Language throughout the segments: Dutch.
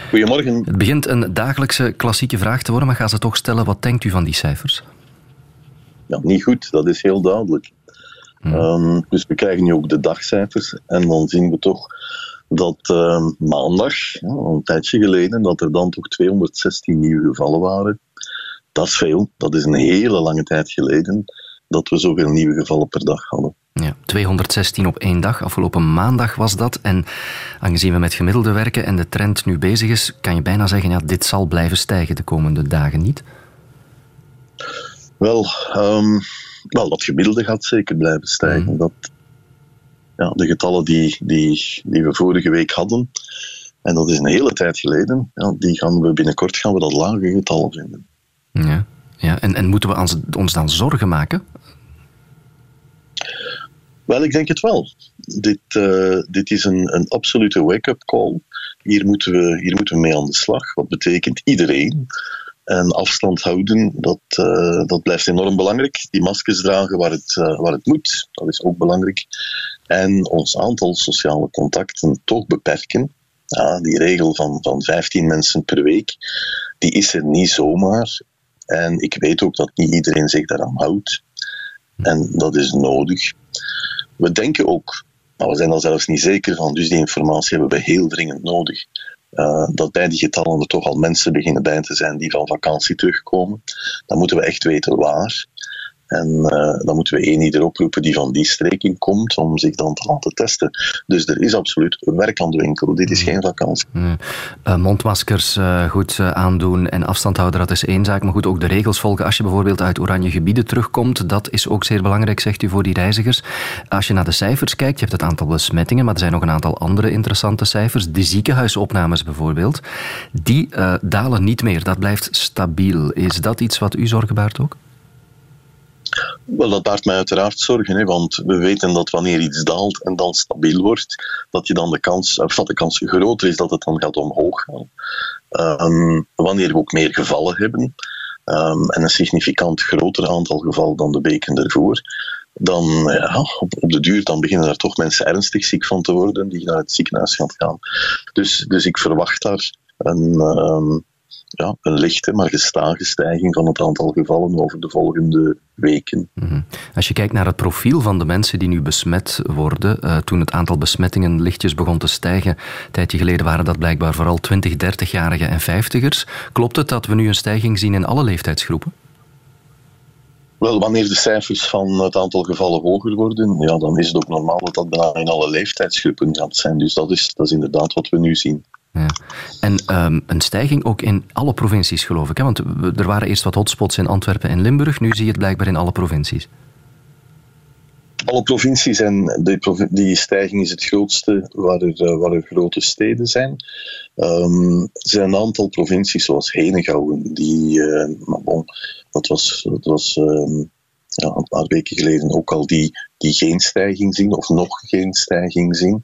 Goedemorgen. Het begint een dagelijkse klassieke vraag te worden, maar ga ze toch stellen. Wat denkt u van die cijfers? Ja, niet goed, dat is heel duidelijk. Dus we krijgen nu ook de dagcijfers en dan zien we toch dat maandag, een tijdje geleden, dat er dan toch 216 nieuwe gevallen waren. Dat is veel. Dat is een hele lange tijd geleden dat we zoveel nieuwe gevallen per dag hadden. Ja, 216 op 1 dag. Afgelopen maandag was dat. En aangezien we met gemiddelde werken en de trend nu bezig is, kan je bijna zeggen, ja, dit zal blijven stijgen de komende dagen, niet? Wel, dat gemiddelde gaat zeker blijven stijgen. De getallen die we vorige week hadden, en dat is een hele tijd geleden, binnenkort gaan we dat lage getallen vinden. Ja. En moeten we ons dan zorgen maken? Wel, ik denk het wel. Dit is een absolute wake-up call. Hier moeten we mee aan de slag. Wat betekent iedereen? En afstand houden, dat blijft enorm belangrijk. Die maskers dragen waar het moet, dat is ook belangrijk. En ons aantal sociale contacten toch beperken. Ja, die regel van 15 mensen per week, die is er niet zomaar. En ik weet ook dat niet iedereen zich daaraan houdt. En dat is nodig. We denken ook, maar we zijn daar zelfs niet zeker van, dus die informatie hebben we heel dringend nodig. Dat bij die getallen er toch al mensen beginnen bij te zijn die van vakantie terugkomen. Dan moeten we echt weten waar. En dan moeten we ieder oproepen die van die streking komt om zich dan te laten testen. Dus er is absoluut werk aan de winkel. Dit is geen vakantie. Mondmaskers goed aandoen en afstand houden, dat is één zaak. Maar goed, ook de regels volgen. Als je bijvoorbeeld uit oranje gebieden terugkomt, dat is ook zeer belangrijk, zegt u, voor die reizigers. Als je naar de cijfers kijkt, je hebt het aantal besmettingen, maar er zijn nog een aantal andere interessante cijfers. De ziekenhuisopnames bijvoorbeeld, die dalen niet meer. Dat blijft stabiel. Is dat iets wat u zorgen baart ook? Wel, dat baart mij uiteraard zorgen, want we weten dat wanneer iets daalt en dan stabiel wordt, dat de kans groter is dat het dan gaat omhoog gaan. Wanneer we ook meer gevallen hebben, en een significant groter aantal gevallen dan de weken ervoor, dan op de duur dan beginnen er toch mensen ernstig ziek van te worden die naar het ziekenhuis gaan. Dus ik verwacht daar een lichte, maar gestage stijging van het aantal gevallen over de volgende weken. Als je kijkt naar het profiel van de mensen die nu besmet worden, toen het aantal besmettingen lichtjes begon te stijgen, een tijdje geleden waren dat blijkbaar vooral 20-, 30-jarigen en 50ers. Klopt het dat we nu een stijging zien in alle leeftijdsgroepen? Wel, wanneer de cijfers van het aantal gevallen hoger worden, dan is het ook normaal dat dat bijna in alle leeftijdsgroepen gaat zijn. Dus dat is inderdaad wat we nu zien. Ja. En een stijging ook in alle provincies, geloof ik. Hè? Want er waren eerst wat hotspots in Antwerpen en Limburg. Nu zie je het blijkbaar in alle provincies. Alle provincies en die stijging is het grootste waar er grote steden zijn. Er zijn een aantal provincies zoals Henegouwen, dat was een paar weken geleden ook al die geen stijging zien of nog geen stijging zien.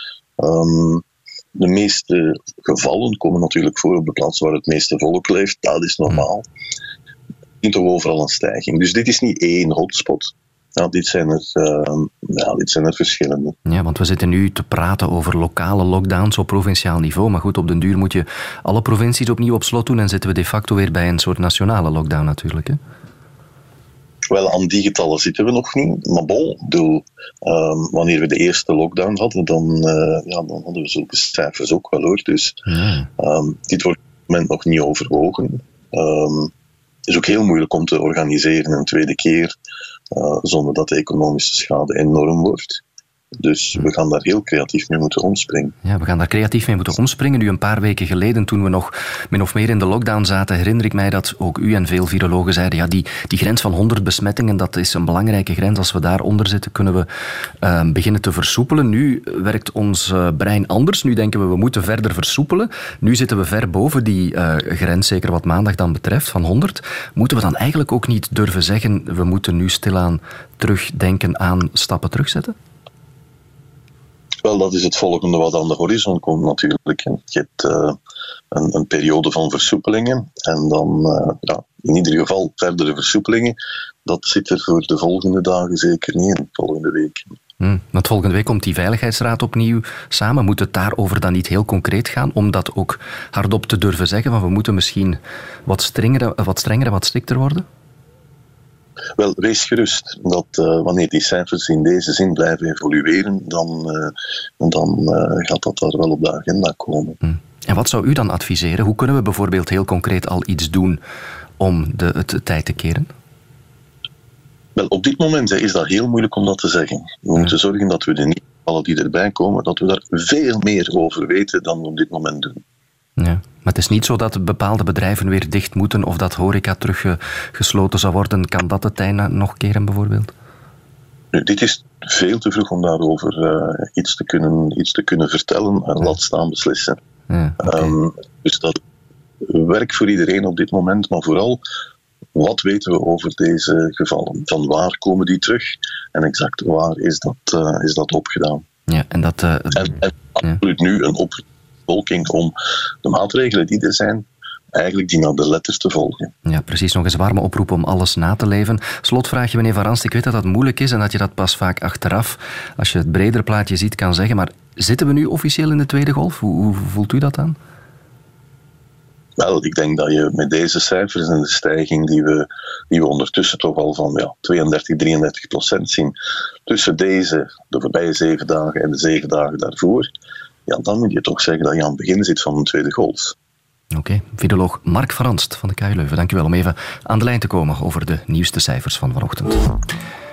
De meeste gevallen komen natuurlijk voor op de plaats waar het meeste volk leeft. Dat is normaal. Je ziet toch overal een stijging. Dus dit is niet één hotspot. Dit zijn er verschillende. Ja, want we zitten nu te praten over lokale lockdowns op provinciaal niveau. Maar goed, op den duur moet je alle provincies opnieuw op slot doen en zitten we de facto weer bij een soort nationale lockdown natuurlijk, hè? Wel, aan die getallen zitten we nog niet. Maar wanneer we de eerste lockdown hadden, dan hadden we zulke cijfers ook wel, hoor. Dus dit wordt op het moment nog niet overwogen. Het is ook heel moeilijk om te organiseren een tweede keer, zonder dat de economische schade enorm wordt. Dus we gaan daar heel creatief mee moeten omspringen. Ja, we gaan daar creatief mee moeten omspringen. Nu, een paar weken geleden, toen we nog min of meer in de lockdown zaten, herinner ik mij dat ook u en veel virologen zeiden, ja, die grens van 100 besmettingen, dat is een belangrijke grens. Als we daaronder zitten, kunnen we beginnen te versoepelen. Nu werkt ons brein anders. Nu denken we moeten verder versoepelen. Nu zitten we ver boven die grens, zeker wat maandag dan betreft, van 100. Moeten we dan eigenlijk ook niet durven zeggen, we moeten nu stilaan terugdenken aan stappen terugzetten? Wel, dat is het volgende wat aan de horizon komt natuurlijk. Je hebt een periode van versoepelingen en dan in ieder geval verdere versoepelingen. Dat zit er voor de volgende dagen zeker niet in, de volgende week. Want volgende week komt die Veiligheidsraad opnieuw samen. Moet het daarover dan niet heel concreet gaan, om dat ook hardop te durven zeggen, van we moeten misschien wat strenger en wat strikter worden? Wel, wees gerust dat wanneer die cijfers in deze zin blijven evolueren, dan gaat dat daar wel op de agenda komen. En wat zou u dan adviseren? Hoe kunnen we bijvoorbeeld heel concreet al iets doen om het tijd te keren? Wel, op dit moment is dat heel moeilijk om dat te zeggen. We moeten zorgen dat we de nieuwe gevallen die erbij komen, dat we daar veel meer over weten dan we op dit moment doen. Ja, maar het is niet zo dat bepaalde bedrijven weer dicht moeten of dat horeca terug gesloten zou worden. Kan dat het tij nog keren bijvoorbeeld? Nu, dit is veel te vroeg om daarover iets te kunnen vertellen en laat staan beslissen. Ja, okay. Dus dat werkt voor iedereen op dit moment, maar vooral, wat weten we over deze gevallen? Van waar komen die terug? En exact waar is dat opgedaan? Ja, en dat... En absoluut nu een oproep aan de bevolking om de maatregelen die er zijn, eigenlijk die naar de letter te volgen. Ja, precies. Nog eens een warme oproep om alles na te leven. Slotvraagje, meneer Van Ranst. Ik weet dat dat moeilijk is en dat je dat pas vaak achteraf, als je het bredere plaatje ziet, kan zeggen. Maar zitten we nu officieel in de tweede golf? Hoe voelt u dat aan? Wel, ik denk dat je met deze cijfers en de stijging die we ondertussen toch al van 32-33% zien, tussen de voorbije 7 dagen en de 7 dagen daarvoor, ja, dan moet je toch zeggen dat je aan het begin zit van een tweede golf. Oké, viroloog Mark Van Ranst van de KU Leuven. Dank u wel om even aan de lijn te komen over de nieuwste cijfers van vanochtend.